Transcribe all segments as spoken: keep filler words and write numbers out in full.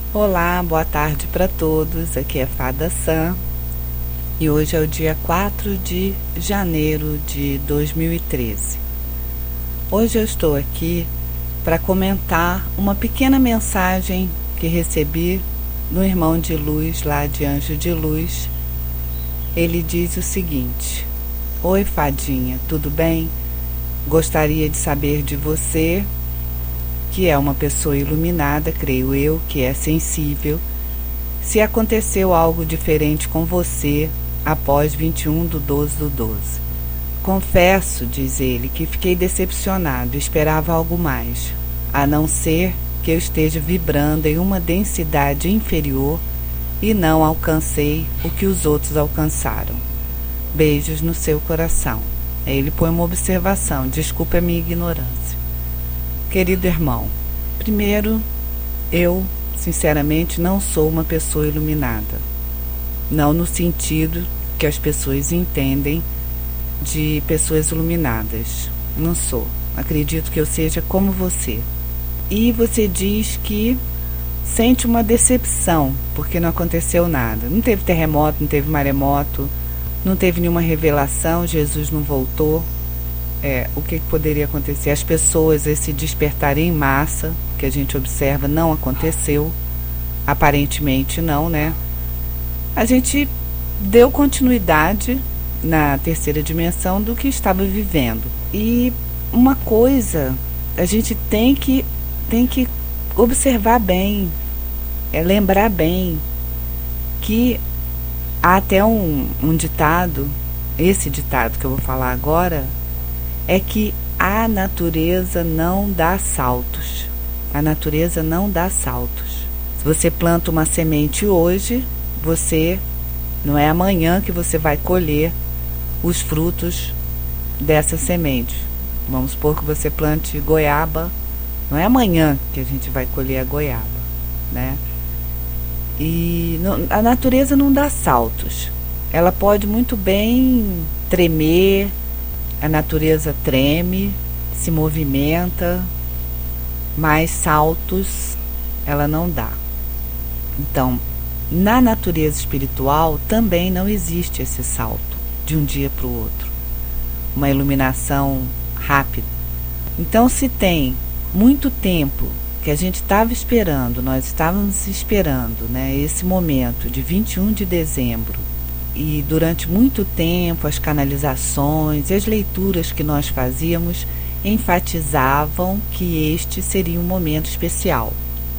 Olá, boa tarde para todos. Aqui é Fada San e hoje é o dia quatro de janeiro de dois mil e treze. Hoje eu estou aqui para comentar uma pequena mensagem que recebi do irmão de luz lá de Anjo de Luz. Ele diz o seguinte: Oi, Fadinha, tudo bem? Gostaria de saber de você, que é uma pessoa iluminada, creio eu, que é sensível, se aconteceu algo diferente com você após vinte e um de doze do doze. Confesso, diz ele, que fiquei decepcionado, esperava algo mais, a não ser que eu esteja vibrando em uma densidade inferior e não alcancei o que os outros alcançaram. Beijos no seu coração. Aí ele põe uma observação: desculpe a minha ignorância. Querido irmão, primeiro, eu, sinceramente, não sou uma pessoa iluminada. Não no sentido que as pessoas entendem de pessoas iluminadas. Não sou. Acredito que eu seja como você. E você diz que sente uma decepção, porque não aconteceu nada. Não teve terremoto, não teve maremoto, não teve nenhuma revelação, Jesus não voltou. É, o que, que poderia acontecer? As pessoas, esse despertar em massa que a gente observa, não aconteceu. Aparentemente não, né? A gente deu continuidade na terceira dimensão do que estava vivendo. E uma coisa, a gente tem que, tem que observar bem, é lembrar bem, que há até um, um ditado, esse ditado que eu vou falar agora, é que a natureza não dá saltos. A natureza não dá saltos. Se você planta uma semente hoje, você não é amanhã que você vai colher os frutos dessa semente. Vamos supor que você plante goiaba, não é amanhã que a gente vai colher a goiaba, né? E não, a natureza não dá saltos. Ela pode muito bem tremer. A natureza treme, se movimenta, mas saltos ela não dá. Então, na natureza espiritual também não existe esse salto de um dia para o outro, uma iluminação rápida. Então, se tem muito tempo que a gente estava esperando, nós estávamos esperando, né, esse momento de vinte e um de dezembro, e durante muito tempo as canalizações e as leituras que nós fazíamos enfatizavam que este seria um momento especial.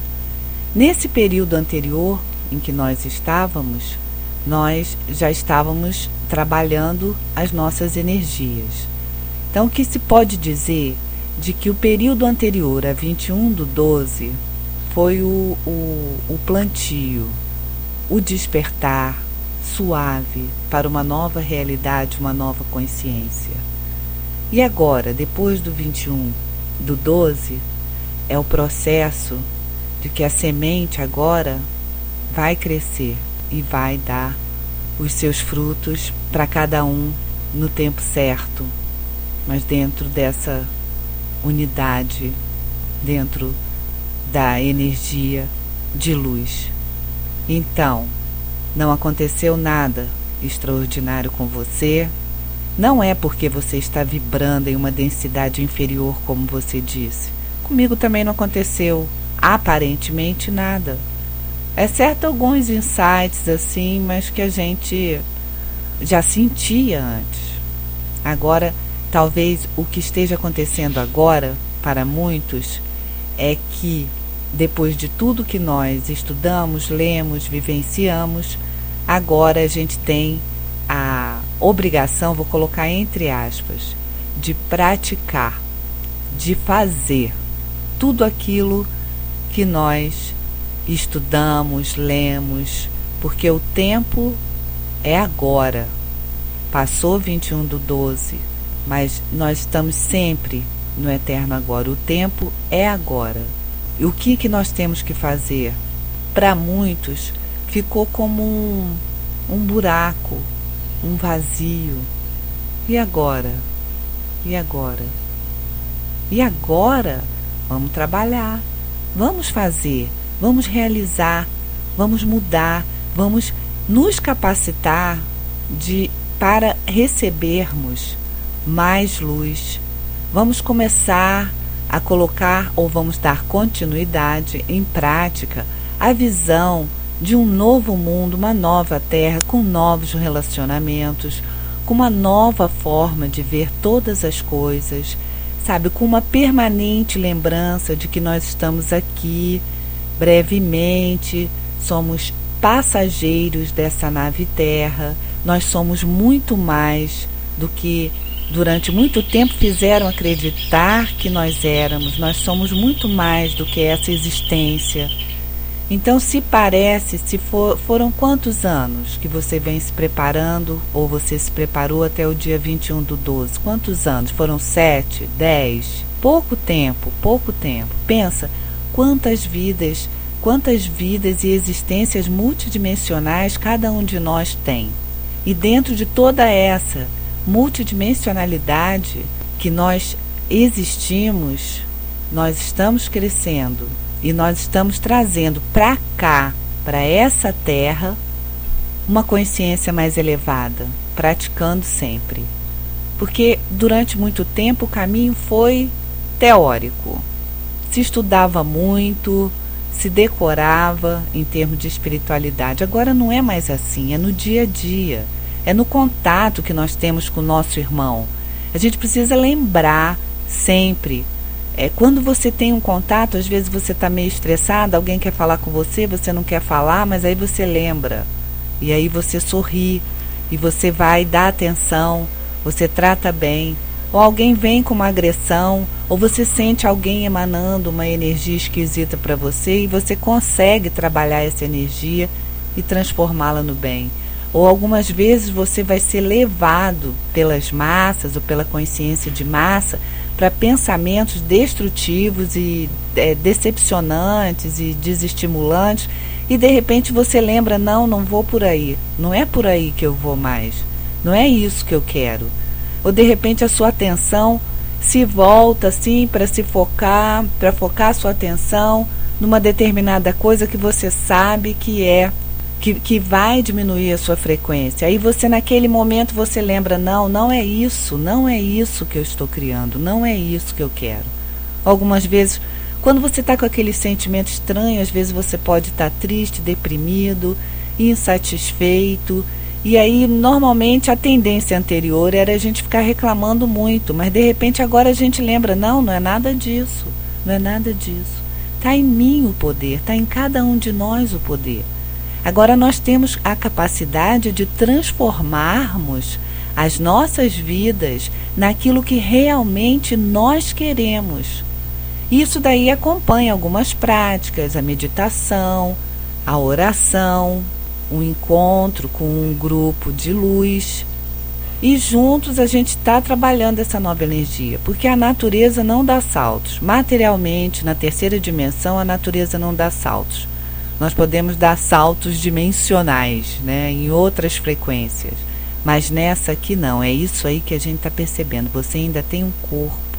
Nesse período anterior em que nós estávamos, nós já estávamos trabalhando as nossas energias. Então, o que se pode dizer de que o período anterior a vinte e um do doze foi o, o, o plantio, o despertar suave para uma nova realidade, uma nova consciência. E agora, depois do vinte e um do doze, é o processo de que a semente agora vai crescer e vai dar os seus frutos para cada um no tempo certo, mas dentro dessa unidade, dentro da energia de luz. Então, não aconteceu nada extraordinário com você. Não é porque você está vibrando em uma densidade inferior, como você disse. Comigo também não aconteceu aparentemente nada. Exceto alguns insights assim, mas que a gente já sentia antes. Agora, talvez o que esteja acontecendo agora, para muitos, é que depois de tudo que nós estudamos, lemos, vivenciamos, agora a gente tem a obrigação, vou colocar entre aspas, de praticar, de fazer tudo aquilo que nós estudamos, lemos, porque o tempo é agora. Passou vinte e um do doze, mas nós estamos sempre no eterno agora. O tempo é agora. E o que, que nós temos que fazer? Para muitos, ficou como um, um buraco, um vazio. E agora? E agora? E agora? Vamos trabalhar. Vamos fazer. vamos realizar, vamos mudar, vamos nos capacitar de, para recebermos mais luz. Vamos começar a colocar ou vamos dar continuidade em prática a visão de um novo mundo, uma nova terra com novos relacionamentos, com uma nova forma de ver todas as coisas, sabe, com uma permanente lembrança de que nós estamos aqui brevemente, somos passageiros dessa nave terra, nós somos muito mais do que durante muito tempo fizeram acreditar que nós éramos, nós somos muito mais do que essa existência. Então, se parece, se for, foram quantos anos que você vem se preparando, ou você se preparou até o dia vinte e um do doze? Quantos anos? Foram sete? Dez? Pouco tempo, pouco tempo. Pensa, quantas vidas, quantas vidas e existências multidimensionais cada um de nós tem. E dentro de toda essa multidimensionalidade que nós existimos, nós estamos crescendo. E nós estamos trazendo para cá, para essa terra, uma consciência mais elevada, praticando sempre. Porque durante muito tempo o caminho foi teórico. Se estudava muito, se decorava em termos de espiritualidade. Agora não é mais assim, é no dia a dia, é no contato que nós temos com o nosso irmão. A gente precisa lembrar sempre. É, quando você tem um contato, às vezes você está meio estressado, alguém quer falar com você, você não quer falar, mas aí você lembra. E aí você sorri, e você vai dar atenção, você trata bem. Ou alguém vem com uma agressão, ou você sente alguém emanando uma energia esquisita para você, e você consegue trabalhar essa energia e transformá-la no bem. Ou algumas vezes você vai ser levado pelas massas, ou pela consciência de massa, para pensamentos destrutivos e é, decepcionantes e desestimulantes, e de repente você lembra, não, não vou por aí, não é por aí que eu vou mais, não é isso que eu quero. Ou de repente a sua atenção se volta assim para se focar, para focar a sua atenção numa determinada coisa que você sabe que é Que, que vai diminuir a sua frequência. Aí você, naquele momento, você lembra, não, não é isso, não é isso que eu estou criando, não é isso que eu quero. Algumas vezes, quando você está com aquele sentimento estranho, às vezes você pode estar triste, deprimido, insatisfeito, e aí, normalmente, a tendência anterior era a gente ficar reclamando muito, mas de repente agora a gente lembra, não, não é nada disso, não é nada disso. Está em mim o poder, está em cada um de nós o poder. Agora nós temos a capacidade de transformarmos as nossas vidas naquilo que realmente nós queremos. Isso daí acompanha algumas práticas, a meditação, a oração, um encontro com um grupo de luz. E juntos a gente está trabalhando essa nova energia, porque a natureza não dá saltos. Materialmente, na terceira dimensão, a natureza não dá saltos. Nós podemos dar saltos dimensionais, né, em outras frequências, mas nessa aqui não. É isso aí que a gente está percebendo. Você ainda tem um corpo,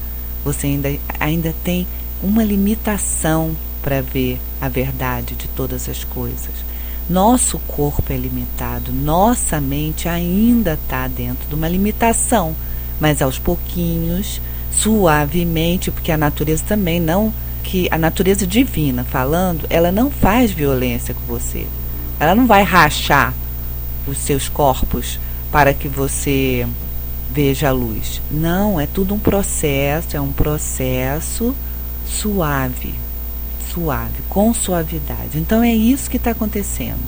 você ainda, ainda tem uma limitação para ver a verdade de todas as coisas. Nosso corpo é limitado, nossa mente ainda está dentro de uma limitação, mas aos pouquinhos, suavemente, porque a natureza também não... que a natureza divina falando, ela não faz violência com você. Ela não vai rachar os seus corpos para que você veja a luz. Não, é tudo um processo, é um processo suave, suave, com suavidade. Então é isso que está acontecendo.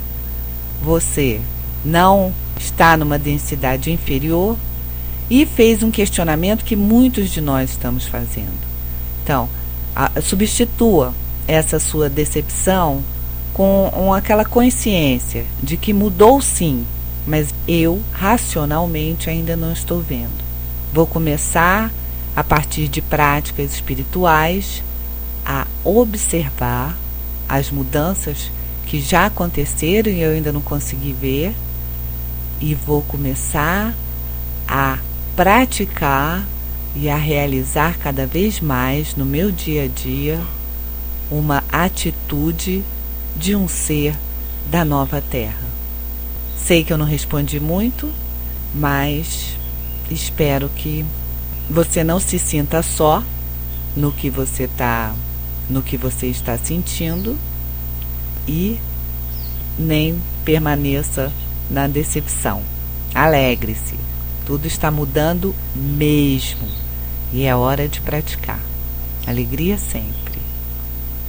Você não está numa densidade inferior e fez um questionamento que muitos de nós estamos fazendo. Então, A, substitua essa sua decepção com, com aquela consciência de que mudou sim, mas eu racionalmente ainda não estou vendo. Vou começar, a partir de práticas espirituais, a observar as mudanças que já aconteceram e eu ainda não consegui ver, e vou começar a praticar e a realizar cada vez mais no meu dia a dia uma atitude de um ser da nova Terra. Sei que eu não respondi muito, mas espero que você não se sinta só no que você tá, no que você está sentindo e nem permaneça na decepção. Alegre-se. Tudo está mudando mesmo e é hora de praticar. Alegria sempre.